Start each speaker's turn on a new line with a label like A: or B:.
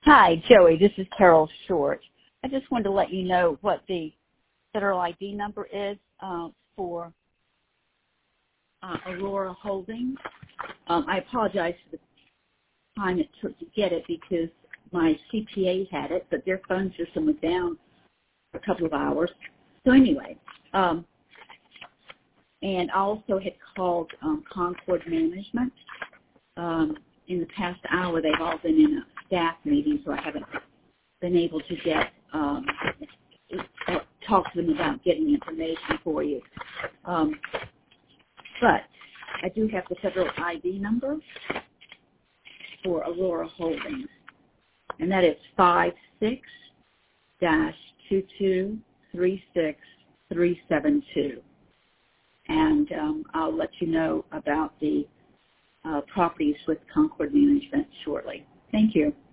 A: Hi, Joey. This is Carol Short. I just wanted to let you know what the federal ID number is for Aurora Holdings. I apologize for the time it took to get it because my CPA had it, but their phone system was down for a couple of hours. So anyway, and I also had called Concord Management. In the past hour, they've all been in a staff meeting, so I haven't been able to get talk to them about getting information for you. But I do have the federal ID number for Aurora Holdings, and that is 56-2236-372. And I'll let you know about the properties with Concord Management shortly. Thank you.